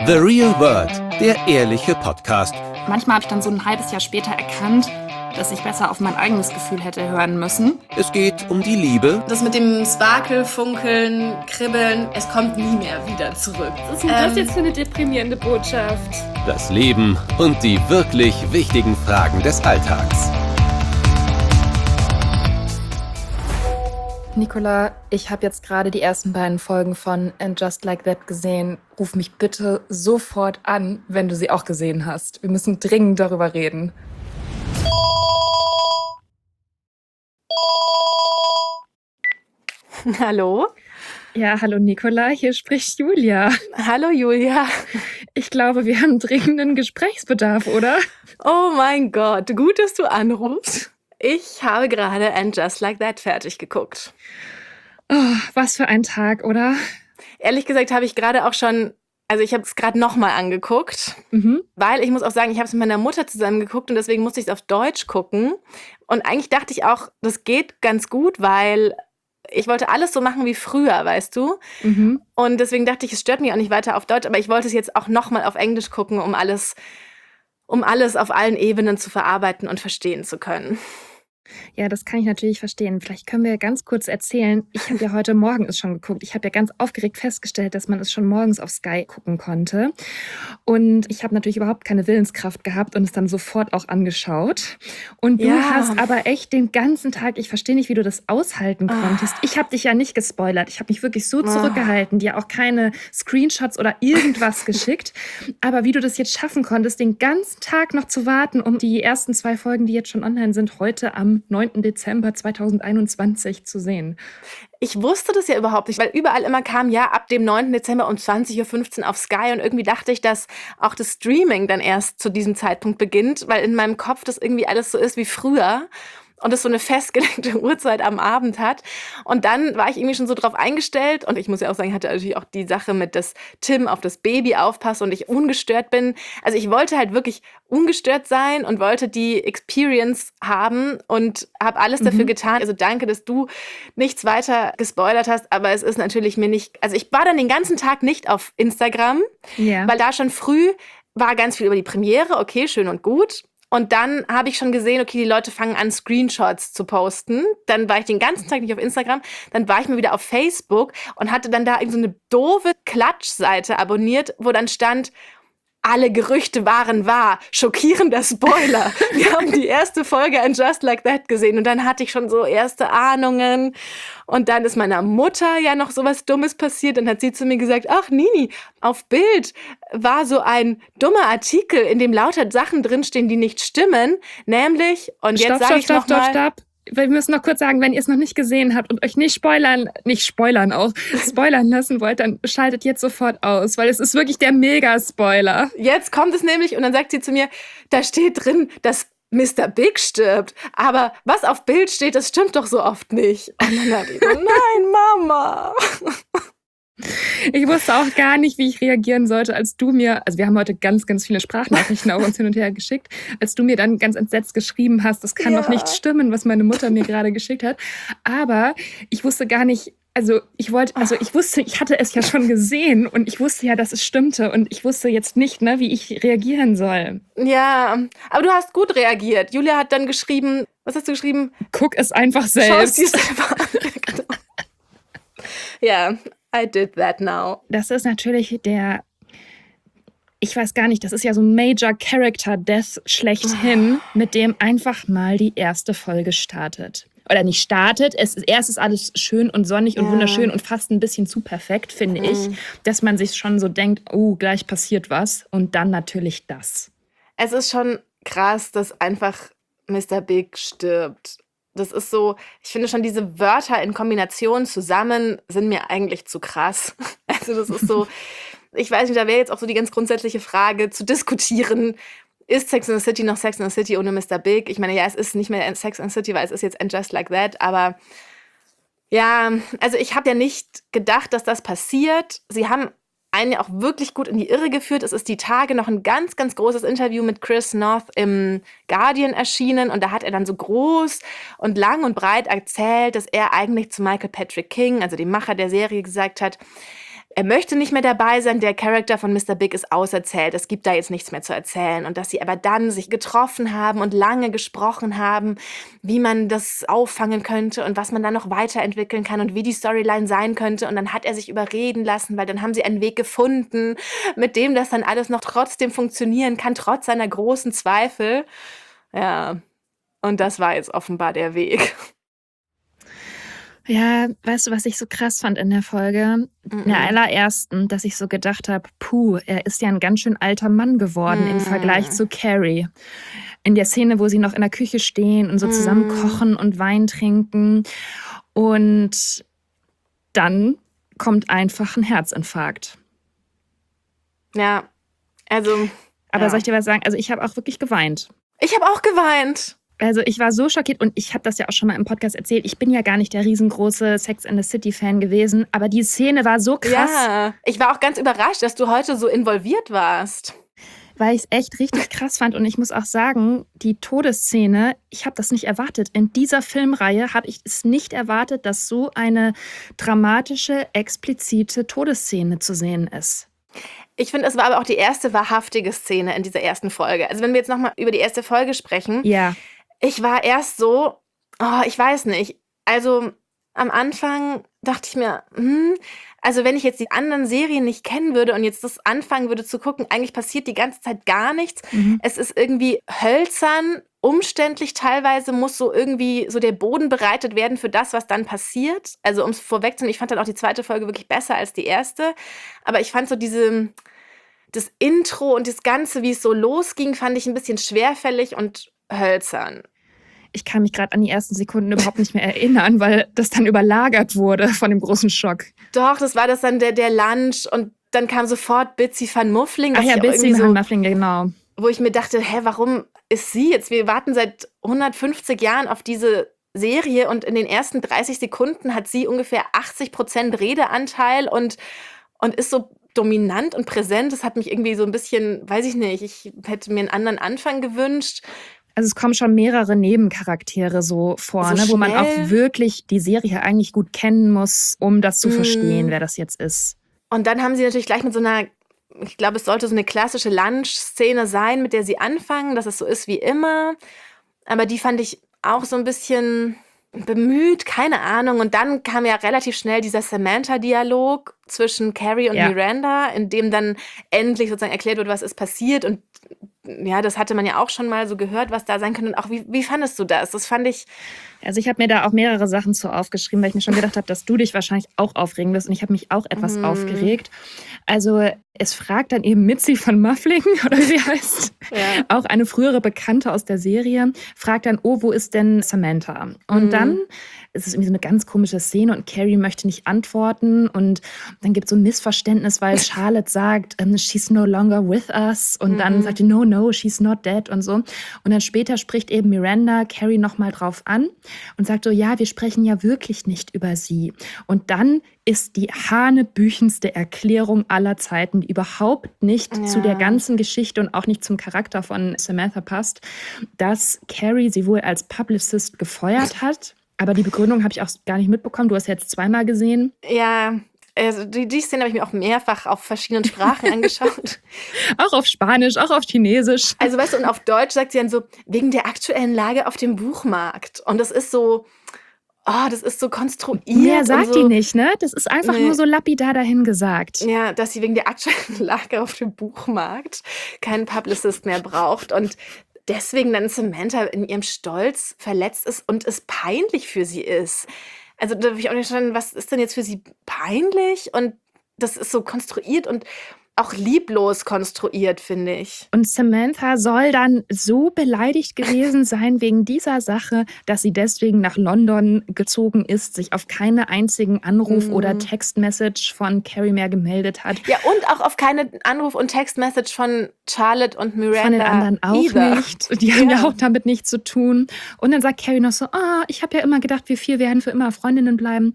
The Real World, der ehrliche Podcast. Manchmal habe ich dann so ein halbes Jahr später erkannt, dass ich besser auf mein eigenes Gefühl hätte hören müssen. Es geht um die Liebe. Das mit dem Sparkle, Funkeln, Kribbeln, es kommt nie mehr wieder zurück. Was ist denn das jetzt für eine deprimierende Botschaft? Das Leben und die wirklich wichtigen Fragen des Alltags. Nicola, ich habe jetzt gerade die ersten beiden Folgen von And Just Like That gesehen. Ruf mich bitte sofort an, wenn du sie auch gesehen hast. Wir müssen dringend darüber reden. Hallo? Ja, hallo Nicola, hier spricht Julia. Hallo Julia. Ich glaube, wir haben dringenden Gesprächsbedarf, oder? Oh mein Gott, gut, dass du anrufst. Ich habe gerade And Just Like That fertig geguckt. Oh, was für ein Tag, oder? Ehrlich gesagt habe ich gerade auch schon, ich habe es gerade nochmal angeguckt, weil ich muss auch sagen, ich habe es mit meiner Mutter zusammen geguckt und deswegen musste ich es auf Deutsch gucken. Und eigentlich dachte ich auch, das geht ganz gut, weil ich wollte alles so machen wie früher, weißt du? Und deswegen dachte ich, es stört mich auch nicht weiter auf Deutsch, aber ich wollte es jetzt auch nochmal auf Englisch gucken, um alles auf allen Ebenen zu verarbeiten und verstehen zu können. Ja, das kann ich natürlich verstehen. Vielleicht können wir ganz kurz erzählen. Ich habe ja heute Morgen es schon geguckt. Ich habe ja ganz aufgeregt festgestellt, dass man es schon morgens auf Sky gucken konnte. Und ich habe natürlich überhaupt keine Willenskraft gehabt und es dann sofort auch angeschaut. Und du hast aber echt den ganzen Tag, ich verstehe nicht, wie du das aushalten konntest. Ich habe dich ja nicht gespoilert. Ich habe mich wirklich so zurückgehalten, dir auch keine Screenshots oder irgendwas geschickt. Aber wie du das jetzt schaffen konntest, den ganzen Tag noch zu warten, um die ersten 2 Folgen, die jetzt schon online sind, heute am 9. Dezember 2021 zu sehen. Ich wusste das ja überhaupt nicht, weil überall immer kam, ja, ab dem 9. Dezember um 20.15 Uhr auf Sky und irgendwie dachte ich, dass auch das Streaming dann erst zu diesem Zeitpunkt beginnt, weil in meinem Kopf das irgendwie alles so ist wie früher und es so eine festgelegte Uhrzeit am Abend hat. Und dann war ich irgendwie schon so drauf eingestellt und ich muss ja auch sagen, ich hatte natürlich auch die Sache mit, dass Tim auf das Baby aufpasst und ich ungestört bin. Also ich wollte halt wirklich ungestört sein und wollte die Experience haben und habe alles dafür getan. Also danke, dass du nichts weiter gespoilert hast, aber es ist natürlich mir nicht, also ich war dann den ganzen Tag nicht auf Instagram, weil da schon früh war ganz viel über die Premiere, okay, schön und gut. Und dann habe ich schon gesehen, okay, die Leute fangen an, Screenshots zu posten. Dann war ich den ganzen Tag nicht auf Instagram. Dann war ich mal wieder auf Facebook und hatte dann da irgend so eine doofe Klatschseite abonniert, wo dann stand, alle Gerüchte waren wahr. Schockierender Spoiler. Wir haben die erste Folge And Just Like That gesehen und dann hatte ich schon so erste Ahnungen. Und dann ist meiner Mutter ja noch so was Dummes passiert. Dann hat sie zu mir gesagt, ach Nini, auf Bild war so ein dummer Artikel, in dem lauter Sachen drinstehen, die nicht stimmen. Nämlich, und jetzt sage ich nochmal... Stopp. Wir müssen noch kurz sagen, wenn ihr es noch nicht gesehen habt und euch nicht spoilern lassen wollt, dann schaltet jetzt sofort aus, weil es ist wirklich der Mega-Spoiler. Jetzt kommt es nämlich und dann sagt sie zu mir, da steht drin, dass Mr. Big stirbt, aber was auf Bild steht, das stimmt doch so oft nicht. Und dann hat ich so, nein, Mama. Ich wusste auch gar nicht, wie ich reagieren sollte, als du mir, also wir haben heute ganz, ganz viele Sprachnachrichten auf uns hin und her geschickt, als du mir dann ganz entsetzt geschrieben hast, das kann doch nicht stimmen, was meine Mutter mir gerade geschickt hat. Aber ich wusste gar nicht, ich wusste, ich hatte es ja schon gesehen und ich wusste ja, dass es stimmte und ich wusste jetzt nicht, wie ich reagieren soll. Ja, aber du hast gut reagiert. Julia hat dann geschrieben, was hast du geschrieben? Guck es einfach selbst. Schau es dir selber an. Ja, I did that now. Das ist natürlich ich weiß gar nicht, das ist ja so ein Major Character Death schlechthin, mit dem einfach mal die erste Folge startet. Oder nicht startet, erst ist alles schön und sonnig und wunderschön und fast ein bisschen zu perfekt, finde ich, dass man sich schon so denkt, oh, gleich passiert was und dann natürlich das. Es ist schon krass, dass einfach Mr. Big stirbt. Das ist so, ich finde schon diese Wörter in Kombination zusammen sind mir eigentlich zu krass. Also das ist so, ich weiß nicht, da wäre jetzt auch so die ganz grundsätzliche Frage zu diskutieren, ist Sex and the City noch Sex and the City ohne Mr. Big? Ich meine, ja, es ist nicht mehr Sex and the City, weil es ist jetzt And Just Like That, aber ja, also ich habe ja nicht gedacht, dass das passiert. Sie haben einen ja auch wirklich gut in die Irre geführt. Es ist die Tage noch ein ganz, ganz großes Interview mit Chris North im Guardian erschienen und da hat er dann so groß und lang und breit erzählt, dass er eigentlich zu Michael Patrick King, also dem Macher der Serie, gesagt hat, er möchte nicht mehr dabei sein, der Charakter von Mr. Big ist auserzählt, es gibt da jetzt nichts mehr zu erzählen. Und dass sie aber dann sich getroffen haben und lange gesprochen haben, wie man das auffangen könnte und was man dann noch weiterentwickeln kann und wie die Storyline sein könnte. Und dann hat er sich überreden lassen, weil dann haben sie einen Weg gefunden, mit dem das dann alles noch trotzdem funktionieren kann, trotz seiner großen Zweifel. Ja, und das war jetzt offenbar der Weg. Ja, weißt du, was ich so krass fand in der Folge? In der allerersten, dass ich so gedacht habe, er ist ja ein ganz schön alter Mann geworden im Vergleich zu Carrie. In der Szene, wo sie noch in der Küche stehen und so zusammen kochen und Wein trinken. Und dann kommt einfach ein Herzinfarkt. Ja, also... Aber ja. soll ich dir was sagen? Also ich habe auch wirklich geweint. Ich habe auch geweint. Also ich war so schockiert und ich habe das ja auch schon mal im Podcast erzählt. Ich bin ja gar nicht der riesengroße Sex and the City-Fan gewesen, aber die Szene war so krass. Ja, ich war auch ganz überrascht, dass du heute so involviert warst. Weil ich es echt richtig krass fand. Und ich muss auch sagen, die Todesszene, ich habe das nicht erwartet. In dieser Filmreihe habe ich es nicht erwartet, dass so eine dramatische, explizite Todesszene zu sehen ist. Ich finde, es war aber auch die erste wahrhaftige Szene in dieser ersten Folge. Also wenn wir jetzt nochmal über die erste Folge sprechen. Ja. Ich war erst so, ich weiß nicht. Also am Anfang dachte ich mir, also wenn ich jetzt die anderen Serien nicht kennen würde und jetzt das anfangen würde zu gucken, eigentlich passiert die ganze Zeit gar nichts. Es ist irgendwie hölzern, umständlich teilweise, muss so irgendwie so der Boden bereitet werden für das, was dann passiert. Also um es vorwegzunehmen, ich fand dann auch die zweite Folge wirklich besser als die erste. Aber ich fand so das Intro und das Ganze, wie es so losging, fand ich ein bisschen schwerfällig und hölzern. Ich kann mich gerade an die ersten Sekunden überhaupt nicht mehr erinnern, weil das dann überlagert wurde von dem großen Schock. Doch, das war das dann der Lunch und dann kam sofort Bitsy van Muffling. Ach ja, Bitsy van Muffling, genau. Wo ich mir dachte, warum ist sie jetzt? Wir warten seit 150 Jahren auf diese Serie und in den ersten 30 Sekunden hat sie ungefähr 80% Redeanteil und ist so dominant und präsent. Das hat mich irgendwie so ein bisschen, weiß ich nicht, ich hätte mir einen anderen Anfang gewünscht. Also es kommen schon mehrere Nebencharaktere so vor, So wo man auch schnell. wirklich die Serie eigentlich gut kennen muss, um das zu verstehen, wer das jetzt ist. Und dann haben sie natürlich gleich mit so einer, ich glaube, es sollte so eine klassische Lunch-Szene sein, mit der sie anfangen, dass es so ist wie immer. Aber die fand ich auch so ein bisschen bemüht, keine Ahnung. Und dann kam ja relativ schnell dieser Samantha-Dialog zwischen Carrie und Miranda, in dem dann endlich sozusagen erklärt wird, was ist passiert. Und ja, das hatte man ja auch schon mal so gehört, was da sein könnte. Und auch, wie fandest du das? Das fand ich... Also ich habe mir da auch mehrere Sachen zu aufgeschrieben, weil ich mir schon gedacht habe, dass du dich wahrscheinlich auch aufregen wirst. Und ich habe mich auch etwas aufgeregt. Also es fragt dann eben Mitzi van Muffling, oder wie sie heißt, auch eine frühere Bekannte aus der Serie, fragt dann, wo ist denn Samantha? Und dann ist es irgendwie so eine ganz komische Szene und Carrie möchte nicht antworten. Und dann gibt es so ein Missverständnis, weil Charlotte sagt, she's no longer with us. Und dann sagt sie, no, she's not dead und so. Und dann später spricht eben Miranda Carrie nochmal drauf an und sagt so, ja, wir sprechen ja wirklich nicht über sie. Und dann ist die hanebüchenste Erklärung aller Zeiten, die überhaupt nicht zu der ganzen Geschichte und auch nicht zum Charakter von Samantha passt, dass Carrie sie wohl als Publicist gefeuert hat. Aber die Begründung habe ich auch gar nicht mitbekommen. Du hast jetzt zweimal gesehen. Ja, also die Szene habe ich mir auch mehrfach auf verschiedenen Sprachen angeschaut. Auch auf Spanisch, auch auf Chinesisch. Also weißt du, und auf Deutsch sagt sie dann so, wegen der aktuellen Lage auf dem Buchmarkt. Und das ist so, das ist so konstruiert. Mehr sagt und so, die nicht, ne? Das ist einfach nur so lapidar dahin gesagt. Ja, dass sie wegen der aktuellen Lage auf dem Buchmarkt keinen Publicist mehr braucht und deswegen dann Samantha in ihrem Stolz verletzt ist und es peinlich für sie ist. Also da habe ich auch nicht verstanden, was ist denn jetzt für sie peinlich? Und das ist so konstruiert und auch lieblos konstruiert, finde ich. Und Samantha soll dann so beleidigt gewesen sein wegen dieser Sache, dass sie deswegen nach London gezogen ist, sich auf keinen einzigen Anruf oder Textmessage von Carrie mehr gemeldet hat. Ja, und auch auf keine Anruf- und Textmessage von Charlotte und Miranda. Von den anderen auch nicht. Die haben ja auch damit nichts zu tun. Und dann sagt Carrie noch so, ich habe ja immer gedacht, wir 4 werden für immer Freundinnen bleiben.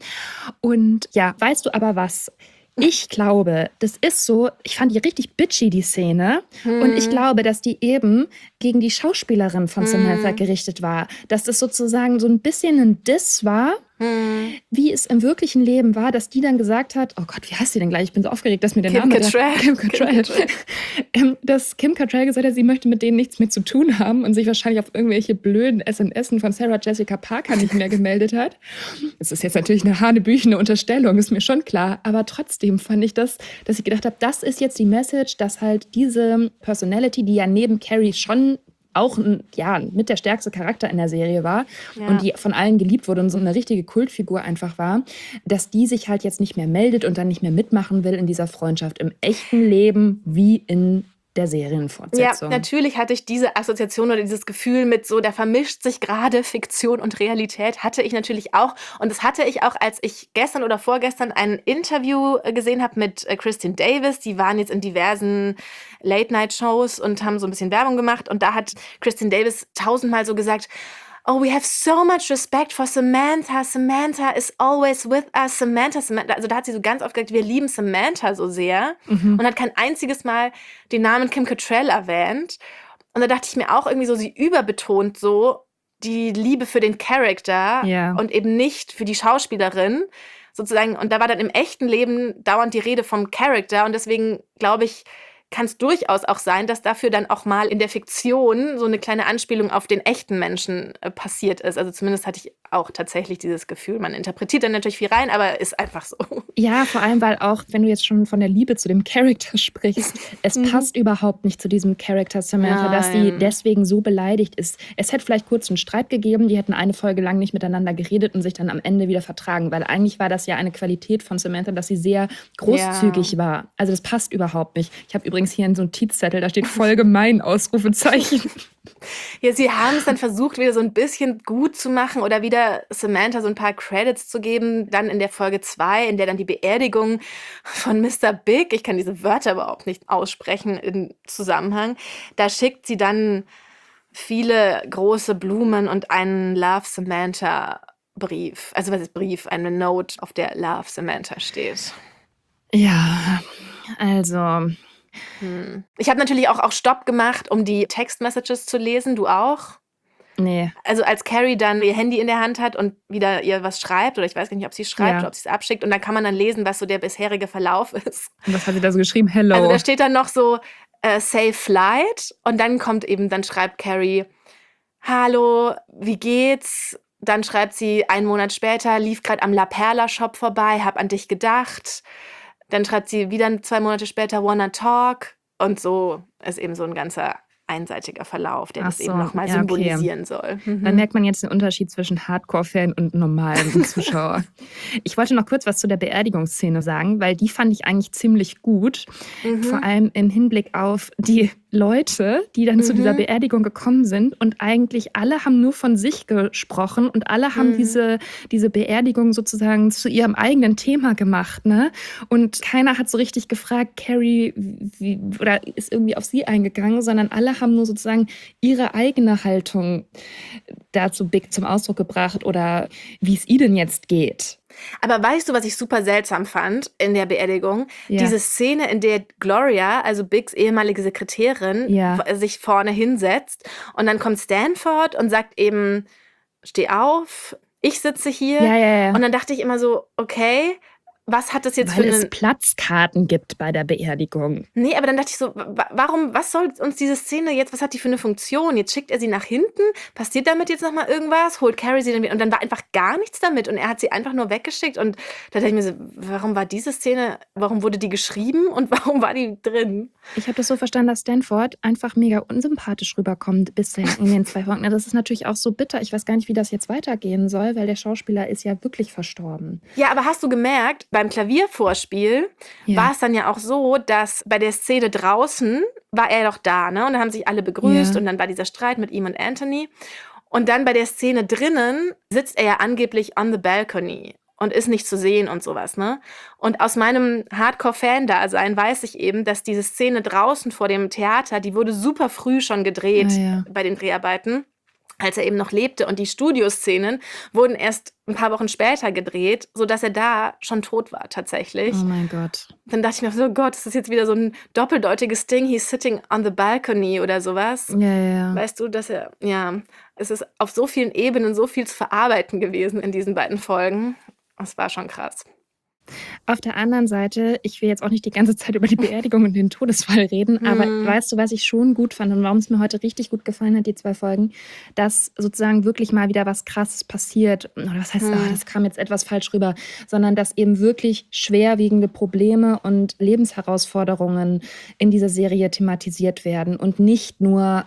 Und ja, weißt du aber was? Ich glaube, das ist so, ich fand die richtig bitchy, die Szene. Und ich glaube, dass die eben gegen die Schauspielerin von Samantha gerichtet war. Dass das sozusagen so ein bisschen ein Diss war Wie es im wirklichen Leben war, dass die dann gesagt hat, oh Gott, wie heißt sie denn gleich? Ich bin so aufgeregt, dass mir der Kim Name... Cattrall. Kim Cattrall. Dass Kim Cattrall gesagt hat, sie möchte mit denen nichts mehr zu tun haben und sich wahrscheinlich auf irgendwelche blöden SMSen von Sarah Jessica Parker nicht mehr gemeldet hat. Das ist jetzt natürlich eine hanebüchene Unterstellung, ist mir schon klar. Aber trotzdem fand ich das, dass ich gedacht habe, das ist jetzt die Message, dass halt diese Personality, die ja neben Carrie schon auch mit der stärkste Charakter in der Serie war und die von allen geliebt wurde und so eine richtige Kultfigur einfach war, dass die sich halt jetzt nicht mehr meldet und dann nicht mehr mitmachen will in dieser Freundschaft im echten Leben wie in der Serienfortsetzung. Ja, natürlich hatte ich diese Assoziation oder dieses Gefühl mit so, da vermischt sich gerade Fiktion und Realität, hatte ich natürlich auch. Und das hatte ich auch, als ich gestern oder vorgestern ein Interview gesehen habe mit Kristin Davis. Die waren jetzt in diversen Late-Night-Shows und haben so ein bisschen Werbung gemacht. Und da hat Kristin Davis 1000-mal so gesagt, oh, we have so much respect for Samantha. Samantha is always with us. Samantha. Also da hat sie so ganz oft gesagt, wir lieben Samantha so sehr. Und hat kein einziges Mal den Namen Kim Cattrall erwähnt. Und da dachte ich mir auch irgendwie so, sie überbetont so die Liebe für den Charakter und eben nicht für die Schauspielerin sozusagen. Und da war dann im echten Leben dauernd die Rede vom Charakter. Und deswegen glaube ich, kann es durchaus auch sein, dass dafür dann auch mal in der Fiktion so eine kleine Anspielung auf den echten Menschen passiert ist. Also zumindest hatte ich auch tatsächlich dieses Gefühl. Man interpretiert dann natürlich viel rein, aber ist einfach so. Ja, vor allem, weil auch, wenn du jetzt schon von der Liebe zu dem Charakter sprichst, es passt überhaupt nicht zu diesem Charakter Samantha, dass sie deswegen so beleidigt ist. Es hätte vielleicht kurz einen Streit gegeben, die hätten eine Folge lang nicht miteinander geredet und sich dann am Ende wieder vertragen, weil eigentlich war das ja eine Qualität von Samantha, dass sie sehr großzügig war. Also das passt überhaupt nicht. Ich habe übrigens hier einen Notizzettel, da steht voll gemein, Ausrufezeichen. Ja, sie haben es dann versucht, wieder so ein bisschen gut zu machen oder wieder Samantha so ein paar Credits zu geben. Dann in der Folge 2, in der dann die Beerdigung von Mr. Big, ich kann diese Wörter überhaupt nicht aussprechen im Zusammenhang, da schickt sie dann viele große Blumen und einen Love Samantha Brief. Also was ist Brief? Eine Note, auf der Love Samantha steht. Ja, also... Ich habe natürlich auch Stopp gemacht, um die Textmessages zu lesen. Du auch? Nee. Also als Carrie dann ihr Handy in der Hand hat und wieder ihr was schreibt, oder ich weiß gar nicht, ob sie es schreibt oder ob sie es abschickt, und dann kann man dann lesen, was so der bisherige Verlauf ist. Und was hat sie da so geschrieben? Hello. Also da steht dann noch so Safe Flight, und dann dann schreibt Carrie, hallo, wie geht's? Dann schreibt sie 1 Monat später, lief gerade am La Perla Shop vorbei, hab an dich gedacht. Dann schreibt sie wieder 2 Monate später, wanna talk. Und so ist eben so ein ganzer einseitiger Verlauf, der das eben nochmal symbolisieren soll. Dann merkt man jetzt den Unterschied zwischen Hardcore-Fan und normalem Zuschauer. Ich wollte noch kurz was zu der Beerdigungsszene sagen, weil die fand ich eigentlich ziemlich gut. Vor allem im Hinblick auf die Leute, die dann zu dieser Beerdigung gekommen sind, und eigentlich alle haben nur von sich gesprochen und alle haben diese Beerdigung sozusagen zu ihrem eigenen Thema gemacht, ne? Und keiner hat so richtig gefragt, Carrie, oder ist irgendwie auf sie eingegangen, sondern alle haben nur sozusagen ihre eigene Haltung dazu Big zum Ausdruck gebracht oder wie es ihnen jetzt geht. Aber weißt du, was ich super seltsam fand in der Beerdigung? Diese Szene, in der Gloria, also Bigs ehemalige Sekretärin, sich vorne hinsetzt und dann kommt Stanford und sagt eben, steh auf, ich sitze hier. Und dann dachte ich immer so, okay, was hat das jetzt Weil für es Platzkarten gibt bei der Beerdigung. Nee, aber dann dachte ich so, warum, was soll uns diese Szene jetzt, was hat die für eine Funktion? Jetzt schickt er sie nach hinten, passiert damit jetzt nochmal irgendwas, holt Carrie sie dann wieder, und dann war einfach gar nichts damit und er hat sie einfach nur weggeschickt, und da dachte ich mir so, warum war diese Szene, warum wurde die geschrieben und warum war die drin? Ich habe das so verstanden, dass Stanford einfach mega unsympathisch rüberkommt bisher in den 2 Folgen. Das ist natürlich auch so bitter. Ich weiß gar nicht, wie das jetzt weitergehen soll, weil der Schauspieler ist ja wirklich verstorben. Ja, aber hast du gemerkt, beim Klaviervorspiel war es dann ja auch so, dass bei der Szene draußen war er doch da, ne? Und dann haben sich alle begrüßt und dann war dieser Streit mit ihm und Anthony. Und dann bei der Szene drinnen sitzt er ja angeblich on the balcony und ist nicht zu sehen und sowas, ne? Und aus meinem Hardcore-Fan-Dasein weiß ich eben, dass diese Szene draußen vor dem Theater, die wurde super früh schon gedreht bei den Dreharbeiten. als er eben noch lebte. Und die Studioszenen wurden erst ein paar Wochen später gedreht, sodass er da schon tot war tatsächlich. Oh mein Gott. Dann dachte ich mir so, Gott, ist das jetzt wieder so ein doppeldeutiges Ding? He's sitting on the balcony oder sowas. Ja. Weißt du, dass es ist auf so vielen Ebenen so viel zu verarbeiten gewesen in diesen beiden Folgen. Das war schon krass. Auf der anderen Seite, ich will jetzt auch nicht die ganze Zeit über die Beerdigung und den Todesfall reden, aber weißt du, was ich schon gut fand und warum es mir heute richtig gut gefallen hat, die 2 Folgen, dass sozusagen wirklich mal wieder was Krasses passiert. Oder was heißt, das kam jetzt etwas falsch rüber, sondern dass eben wirklich schwerwiegende Probleme und Lebensherausforderungen in dieser Serie thematisiert werden und nicht nur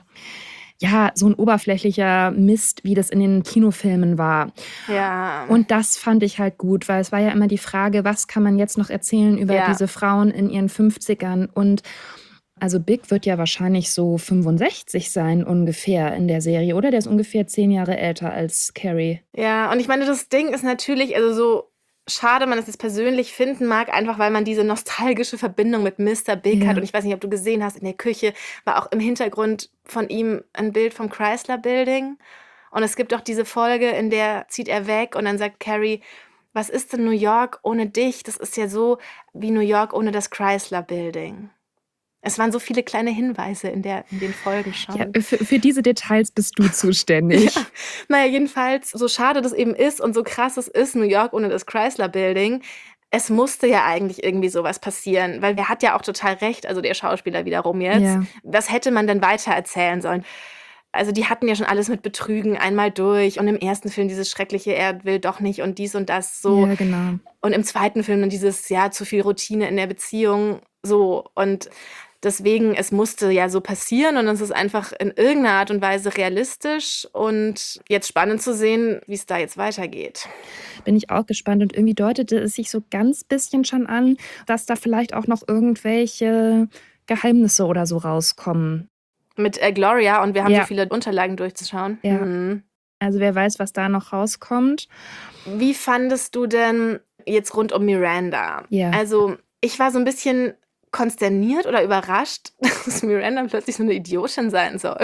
so ein oberflächlicher Mist, wie das in den Kinofilmen war. Ja. Und das fand ich halt gut, weil es war ja immer die Frage, was kann man jetzt noch erzählen über diese Frauen in ihren 50ern? Und also Big wird ja wahrscheinlich so 65 sein ungefähr in der Serie, oder? Der ist ungefähr 10 Jahre älter als Carrie. Ja, und ich meine, das Ding ist natürlich, also so schade man es jetzt persönlich finden mag, einfach weil man diese nostalgische Verbindung mit Mr. Big hat. Und ich weiß nicht, ob du gesehen hast, in der Küche war auch im Hintergrund von ihm ein Bild vom Chrysler Building. Und es gibt auch diese Folge, in der zieht er weg und dann sagt Carrie, was ist denn New York ohne dich? Das ist ja so wie New York ohne das Chrysler Building. Es waren so viele kleine Hinweise in den Folgen schon. Ja, für diese Details bist du zuständig. Ja. Naja, jedenfalls, so schade das eben ist und so krass es ist, New York ohne das Chrysler Building, es musste ja eigentlich irgendwie sowas passieren, weil er hat ja auch total recht, also der Schauspieler wiederum jetzt. Ja. Was hätte man denn weiter erzählen sollen? Also die hatten ja schon alles mit Betrügen einmal durch und im ersten Film dieses schreckliche, er will doch nicht und dies und das so. Ja, genau. Und im zweiten Film dann dieses, zu viel Routine in der Beziehung so und deswegen, es musste ja so passieren und es ist einfach in irgendeiner Art und Weise realistisch und jetzt spannend zu sehen, wie es da jetzt weitergeht. Bin ich auch gespannt und irgendwie deutete es sich so ganz bisschen schon an, dass da vielleicht auch noch irgendwelche Geheimnisse oder so rauskommen. Mit Gloria und wir haben so viele Unterlagen durchzuschauen. Ja. Also wer weiß, was da noch rauskommt. Wie fandest du denn jetzt rund um Miranda? Ja. Also ich war so ein bisschen konsterniert oder überrascht, dass Miranda plötzlich so eine Idiotin sein soll.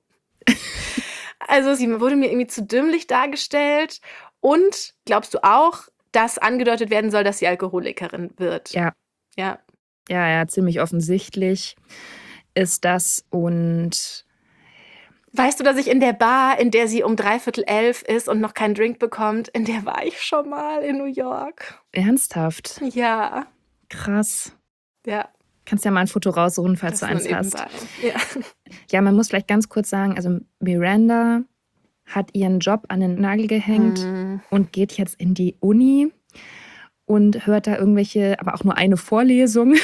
Also sie wurde mir irgendwie zu dümmlich dargestellt. Und glaubst du auch, dass angedeutet werden soll, dass sie Alkoholikerin wird? Ja. Ja, ziemlich offensichtlich ist das. Und weißt du, dass ich in der Bar, in der sie um 11:45 ist und noch keinen Drink bekommt, in der war ich schon mal in New York. Ernsthaft? Ja. Krass. Ja. Kannst ja mal ein Foto raussuchen, falls du eins hast. Ja. Ja, man muss vielleicht ganz kurz sagen, also Miranda hat ihren Job an den Nagel gehängt und geht jetzt in die Uni und hört da irgendwelche, aber auch nur eine Vorlesung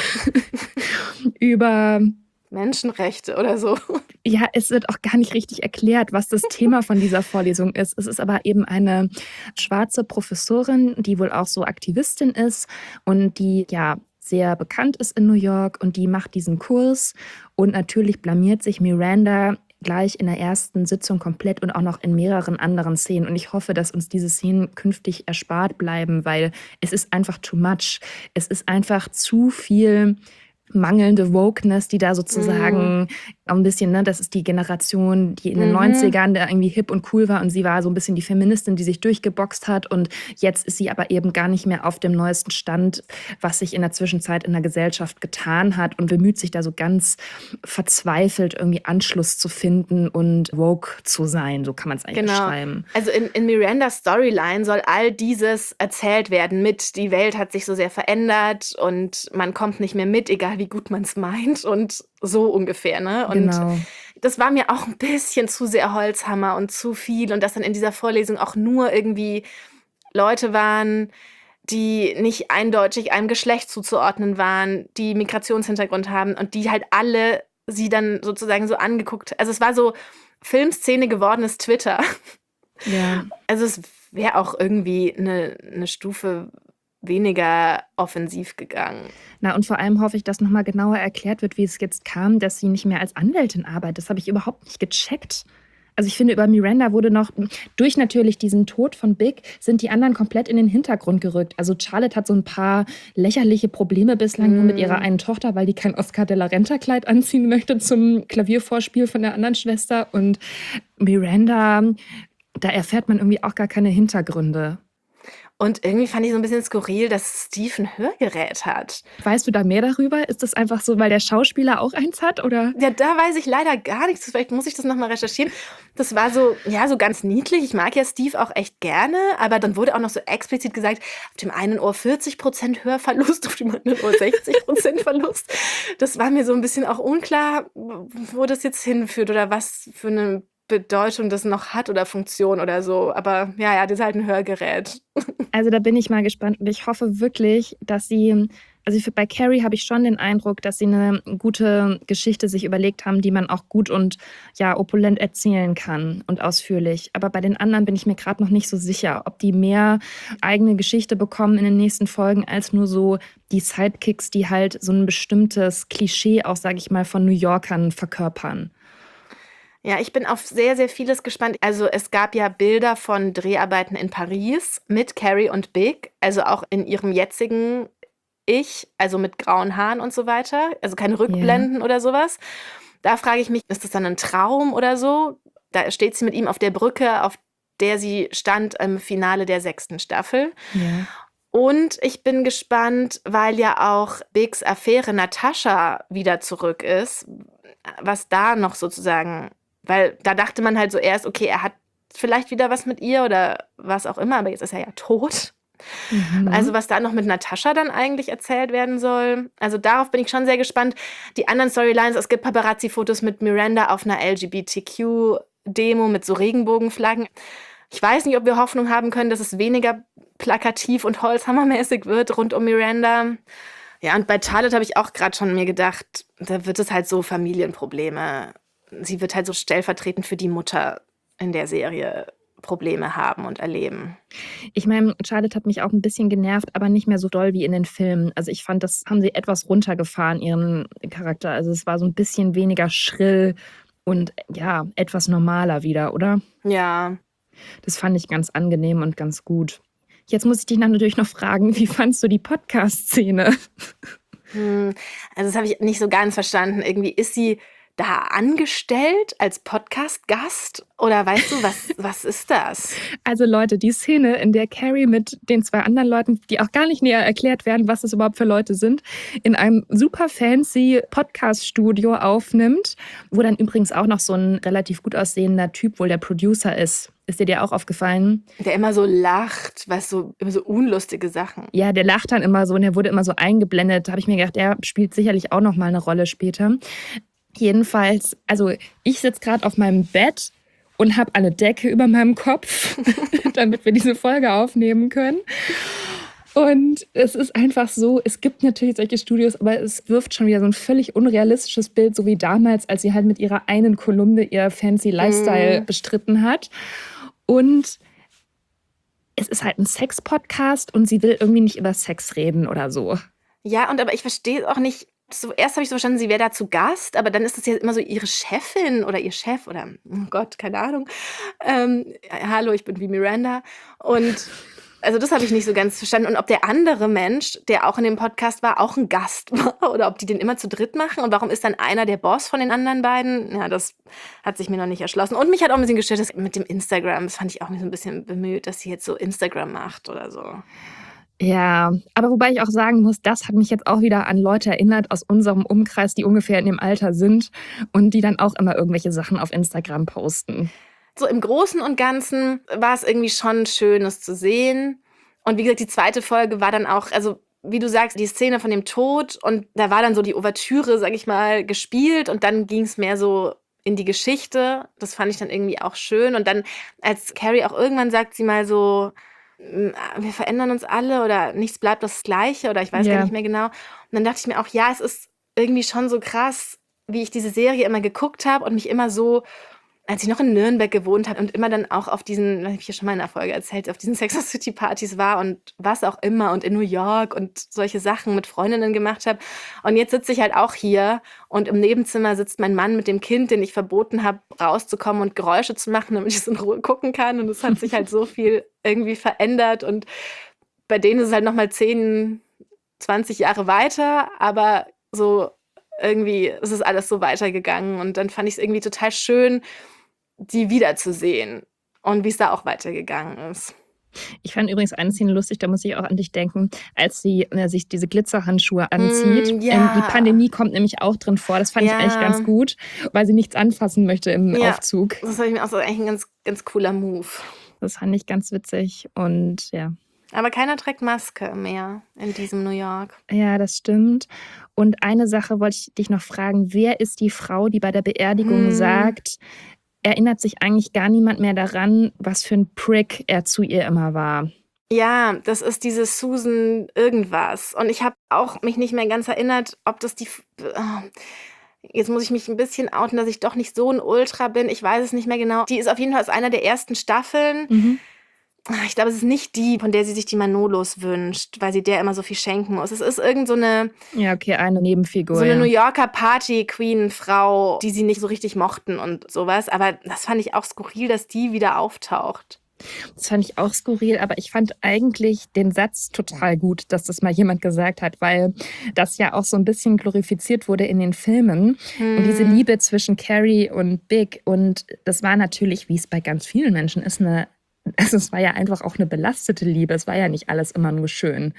über Menschenrechte oder so. Ja, es wird auch gar nicht richtig erklärt, was das Thema von dieser Vorlesung ist. Es ist aber eben eine schwarze Professorin, die wohl auch so Aktivistin ist und die sehr bekannt ist in New York und die macht diesen Kurs und natürlich blamiert sich Miranda gleich in der ersten Sitzung komplett und auch noch in mehreren anderen Szenen. Und ich hoffe, dass uns diese Szenen künftig erspart bleiben, weil es ist einfach too much. Es ist einfach zu viel mangelnde Wokeness, die da sozusagen auch ein bisschen, ne, das ist die Generation, die in den 90ern da irgendwie hip und cool war und sie war so ein bisschen die Feministin, die sich durchgeboxt hat und jetzt ist sie aber eben gar nicht mehr auf dem neuesten Stand, was sich in der Zwischenzeit in der Gesellschaft getan hat und bemüht sich da so ganz verzweifelt irgendwie Anschluss zu finden und woke zu sein, so kann man es eigentlich beschreiben. Also in Mirandas Storyline soll all dieses erzählt werden mit, die Welt hat sich so sehr verändert und man kommt nicht mehr mit, egal wie gut man es meint und so ungefähr, ne? Und das war mir auch ein bisschen zu sehr Holzhammer und zu viel und dass dann in dieser Vorlesung auch nur irgendwie Leute waren, die nicht eindeutig einem Geschlecht zuzuordnen waren, die Migrationshintergrund haben und die halt alle sie dann sozusagen so angeguckt. Also es war so Filmszene gewordenes Twitter. Ja. Also es wäre auch irgendwie eine Stufe weniger offensiv gegangen. Na, und vor allem hoffe ich, dass nochmal genauer erklärt wird, wie es jetzt kam, dass sie nicht mehr als Anwältin arbeitet. Das habe ich überhaupt nicht gecheckt. Also ich finde, über Miranda wurde noch, durch natürlich diesen Tod von Big, sind die anderen komplett in den Hintergrund gerückt. Also Charlotte hat so ein paar lächerliche Probleme bislang nur mit ihrer einen Tochter, weil die kein Oscar de la Renta-Kleid anziehen möchte zum Klaviervorspiel von der anderen Schwester. Und Miranda, da erfährt man irgendwie auch gar keine Hintergründe. Und irgendwie fand ich so ein bisschen skurril, dass Steve ein Hörgerät hat. Weißt du da mehr darüber? Ist das einfach so, weil der Schauspieler auch eins hat? Oder? Ja, da weiß ich leider gar nichts. Vielleicht muss ich das nochmal recherchieren. Das war so, ja, so ganz niedlich. Ich mag ja Steve auch echt gerne. Aber dann wurde auch noch so explizit gesagt, auf dem einen Ohr 40% Hörverlust, auf dem anderen Ohr 60% Verlust. Das war mir so ein bisschen auch unklar, wo das jetzt hinführt oder was für eine Bedeutung das noch hat oder Funktion oder so. Aber ja, das ist halt ein Hörgerät. Also da bin ich mal gespannt und ich hoffe wirklich, dass sie, bei Carrie habe ich schon den Eindruck, dass sie eine gute Geschichte sich überlegt haben, die man auch gut und ja opulent erzählen kann und ausführlich. Aber bei den anderen bin ich mir gerade noch nicht so sicher, ob die mehr eigene Geschichte bekommen in den nächsten Folgen als nur so die Sidekicks, die halt so ein bestimmtes Klischee auch, sage ich mal, von New Yorkern verkörpern. Ja, ich bin auf sehr, sehr vieles gespannt. Also es gab ja Bilder von Dreharbeiten in Paris mit Carrie und Big, also auch in ihrem jetzigen Ich, also mit grauen Haaren und so weiter, also keine Rückblenden oder sowas. Da frage ich mich, ist das dann ein Traum oder so? Da steht sie mit ihm auf der Brücke, auf der sie stand im Finale der 6. Staffel. Ja. Und ich bin gespannt, weil ja auch Bigs Affäre Natascha wieder zurück ist, was da noch sozusagen, weil da dachte man halt so erst, okay, er hat vielleicht wieder was mit ihr oder was auch immer, aber jetzt ist er ja tot. Also was da noch mit Natascha dann eigentlich erzählt werden soll. Also darauf bin ich schon sehr gespannt. Die anderen Storylines, es gibt Paparazzi-Fotos mit Miranda auf einer LGBTQ-Demo mit so Regenbogenflaggen. Ich weiß nicht, ob wir Hoffnung haben können, dass es weniger plakativ und holzhammermäßig wird rund um Miranda. Ja, und bei Charlotte habe ich auch gerade schon mir gedacht, da wird es halt so Familienprobleme. Sie wird halt so stellvertretend für die Mutter in der Serie Probleme haben und erleben. Ich meine, Charlotte hat mich auch ein bisschen genervt, aber nicht mehr so doll wie in den Filmen. Also ich fand, das haben sie etwas runtergefahren, ihren Charakter. Also es war so ein bisschen weniger schrill und ja, etwas normaler wieder, oder? Ja. Das fand ich ganz angenehm und ganz gut. Jetzt muss ich dich natürlich noch fragen, wie fandst du die Podcast-Szene? Also das habe ich nicht so ganz verstanden. Irgendwie ist sie da angestellt als Podcast-Gast? Oder weißt du, was ist das? Also Leute, die Szene, in der Carrie mit den 2 anderen Leuten, die auch gar nicht näher erklärt werden, was das überhaupt für Leute sind, in einem super fancy Podcast-Studio aufnimmt, wo dann übrigens auch noch so ein relativ gut aussehender Typ wohl der Producer ist. Ist dir auch aufgefallen? Der immer so lacht, weißt du, immer so unlustige Sachen. Ja, der lacht dann immer so und der wurde immer so eingeblendet. Da habe ich mir gedacht, der spielt sicherlich auch noch mal eine Rolle später. Jedenfalls, also ich sitze gerade auf meinem Bett und habe eine Decke über meinem Kopf, damit wir diese Folge aufnehmen können. Und es ist einfach so, es gibt natürlich solche Studios, aber es wirft schon wieder so ein völlig unrealistisches Bild, so wie damals, als sie halt mit ihrer einen Kolumne ihr fancy Lifestyle bestritten hat. Und es ist halt ein Sex-Podcast und sie will irgendwie nicht über Sex reden oder so. Ja, aber ich verstehe auch nicht. Zuerst habe ich so verstanden, sie wäre da zu Gast, aber dann ist das ja immer so ihre Chefin oder ihr Chef oder, oh Gott, keine Ahnung. Hallo, ich bin wie Miranda. Und also das habe ich nicht so ganz verstanden. Und ob der andere Mensch, der auch in dem Podcast war, auch ein Gast war oder ob die den immer zu dritt machen. Und warum ist dann einer der Boss von den anderen beiden? Ja, das hat sich mir noch nicht erschlossen. Und mich hat auch ein bisschen gestört, das mit dem Instagram. Das fand ich auch so ein bisschen bemüht, dass sie jetzt so Instagram macht oder so. Ja, aber wobei ich auch sagen muss, das hat mich jetzt auch wieder an Leute erinnert aus unserem Umkreis, die ungefähr in dem Alter sind und die dann auch immer irgendwelche Sachen auf Instagram posten. So im Großen und Ganzen war es irgendwie schon schön, es zu sehen. Und wie gesagt, die 2. Folge war dann auch, also wie du sagst, die Szene von dem Tod und da war dann so die Ouvertüre, sag ich mal, gespielt und dann ging es mehr so in die Geschichte. Das fand ich dann irgendwie auch schön. Und dann, als Carrie auch irgendwann sagt sie mal so, wir verändern uns alle oder nichts bleibt das Gleiche oder ich weiß gar nicht mehr genau. Und dann dachte ich mir auch, ja, es ist irgendwie schon so krass, wie ich diese Serie immer geguckt habe und mich immer so als ich noch in Nürnberg gewohnt habe und immer dann auch auf diesen, das habe ich ja schon mal in einer Folge erzählt, auf diesen Sex and the City Partys war und was auch immer und in New York und solche Sachen mit Freundinnen gemacht habe. Und jetzt sitze ich halt auch hier und im Nebenzimmer sitzt mein Mann mit dem Kind, den ich verboten habe, rauszukommen und Geräusche zu machen, damit ich es in Ruhe gucken kann. Und es hat sich halt so viel irgendwie verändert. Und bei denen ist es halt nochmal 10, 20 Jahre weiter, aber so irgendwie ist es alles so weitergegangen. Und dann fand ich es irgendwie total schön, die wiederzusehen und wie es da auch weitergegangen ist. Ich fand übrigens eine Szene lustig, da muss ich auch an dich denken, als sie sich diese Glitzerhandschuhe anzieht. Ja. Die Pandemie kommt nämlich auch drin vor. Das fand ich eigentlich ganz gut, weil sie nichts anfassen möchte im Aufzug. Das fand ich mir auch so eigentlich ein ganz, ganz cooler Move. Das fand ich ganz witzig und ja. Aber keiner trägt Maske mehr in diesem New York. Ja, das stimmt. Und eine Sache wollte ich dich noch fragen. Wer ist die Frau, die bei der Beerdigung sagt, erinnert sich eigentlich gar niemand mehr daran, was für ein Prick er zu ihr immer war? Ja, das ist diese Susan irgendwas. Und ich habe auch mich nicht mehr ganz erinnert, ob das die... Jetzt muss ich mich ein bisschen outen, dass ich doch nicht so ein Ultra bin. Ich weiß es nicht mehr genau. Die ist auf jeden Fall aus einer der ersten Staffeln. Ich glaube, es ist nicht die, von der sie sich die Manolos wünscht, weil sie der immer so viel schenken muss. Es ist irgend so eine... Ja, okay, eine Nebenfigur. So eine New Yorker Party-Queen-Frau, die sie nicht so richtig mochten und sowas. Aber das fand ich auch skurril, dass die wieder auftaucht. Das fand ich auch skurril, aber ich fand eigentlich den Satz total gut, dass das mal jemand gesagt hat, weil das ja auch so ein bisschen glorifiziert wurde in den Filmen. Und diese Liebe zwischen Carrie und Big. Und das war natürlich, wie es bei ganz vielen Menschen ist, es war ja einfach auch eine belastete Liebe. Es war ja nicht alles immer nur schön.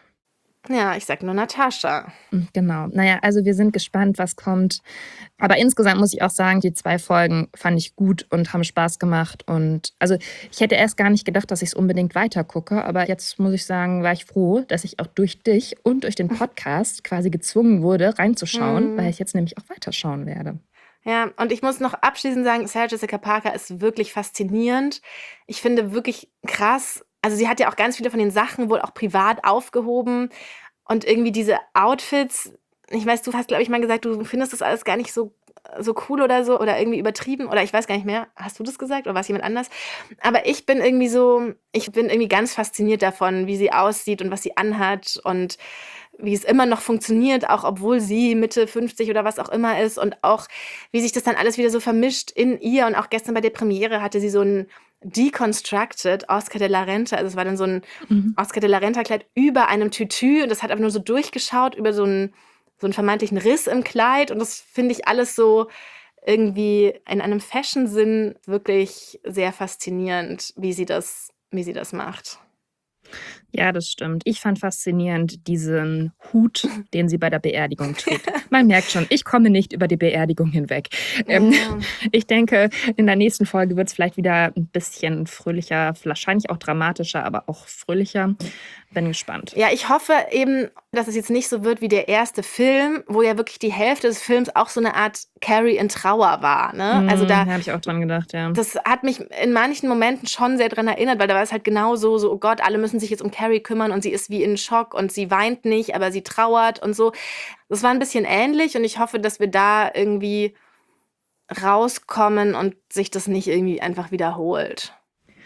Ja, ich sag nur Natascha. Genau. Naja, also wir sind gespannt, was kommt. Aber insgesamt muss ich auch sagen, die 2 Folgen fand ich gut und haben Spaß gemacht. Und also ich hätte erst gar nicht gedacht, dass ich es unbedingt weiter gucke. Aber jetzt muss ich sagen, war ich froh, dass ich auch durch dich und durch den Podcast quasi gezwungen wurde, reinzuschauen, weil ich jetzt nämlich auch weiterschauen werde. Ja, und ich muss noch abschließend sagen, Sarah Jessica Parker ist wirklich faszinierend. Ich finde wirklich krass. Also sie hat ja auch ganz viele von den Sachen wohl auch privat aufgehoben. Und irgendwie diese Outfits, ich weiß, du hast, glaube ich, mal gesagt, du findest das alles gar nicht so cool oder so oder irgendwie übertrieben oder ich weiß gar nicht mehr. Hast du das gesagt oder war es jemand anders? Aber ich bin irgendwie ganz fasziniert davon, wie sie aussieht und was sie anhat und wie es immer noch funktioniert, auch obwohl sie Mitte 50 oder was auch immer ist und auch wie sich das dann alles wieder so vermischt in ihr. Und auch gestern bei der Premiere hatte sie so ein Deconstructed Oscar de la Renta, also es war dann so ein Oscar de la Renta-Kleid über einem Tütü und das hat einfach nur so durchgeschaut über so einen vermeintlichen Riss im Kleid und das finde ich alles so irgendwie in einem Fashion-Sinn wirklich sehr faszinierend, wie sie das macht. Ja, das stimmt. Ich fand faszinierend diesen Hut, den sie bei der Beerdigung trägt. Man merkt schon, ich komme nicht über die Beerdigung hinweg. Ich denke, in der nächsten Folge wird es vielleicht wieder ein bisschen fröhlicher, wahrscheinlich auch dramatischer, aber auch fröhlicher. Bin gespannt. Ja, ich hoffe eben, dass es jetzt nicht so wird wie der erste Film, wo ja wirklich die Hälfte des Films auch so eine Art Carrie in Trauer war. Ne? Also da habe ich auch dran gedacht, ja. Das hat mich in manchen Momenten schon sehr dran erinnert, weil da war es halt genau so, oh Gott, alle müssen sich jetzt um Carrie kümmern und sie ist wie in Schock und sie weint nicht, aber sie trauert und so. Das war ein bisschen ähnlich und ich hoffe, dass wir da irgendwie rauskommen und sich das nicht irgendwie einfach wiederholt.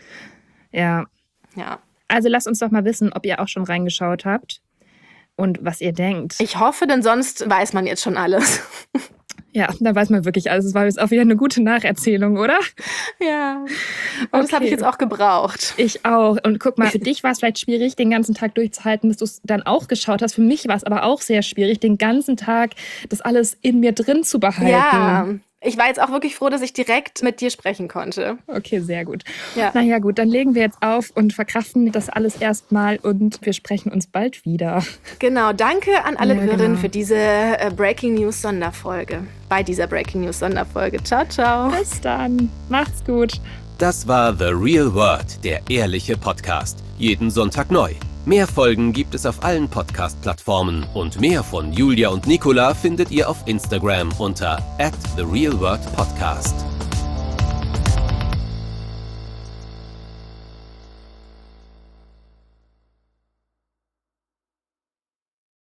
Ja. Also lasst uns doch mal wissen, ob ihr auch schon reingeschaut habt und was ihr denkt. Ich hoffe, denn sonst weiß man jetzt schon alles. Ja, da weiß man wirklich alles. Es war jetzt auch wieder eine gute Nacherzählung, oder? Ja. Und das habe ich jetzt auch gebraucht. Ich auch. Und guck mal, für dich war es vielleicht schwierig, den ganzen Tag durchzuhalten, bis du es dann auch geschaut hast. Für mich war es aber auch sehr schwierig, den ganzen Tag das alles in mir drin zu behalten. Ja. Ich war jetzt auch wirklich froh, dass ich direkt mit dir sprechen konnte. Okay, sehr gut. Ja. Naja gut, dann legen wir jetzt auf und verkraften das alles erstmal und wir sprechen uns bald wieder. Genau, danke an alle Hörerinnen für diese Breaking News Sonderfolge. Bei dieser Breaking News Sonderfolge. Ciao, ciao. Bis dann. Macht's gut. Das war The Real World, der ehrliche Podcast. Jeden Sonntag neu. Mehr Folgen gibt es auf allen Podcast-Plattformen und mehr von Julia und Nicola findet ihr auf Instagram unter @TheRealWorldPodcast.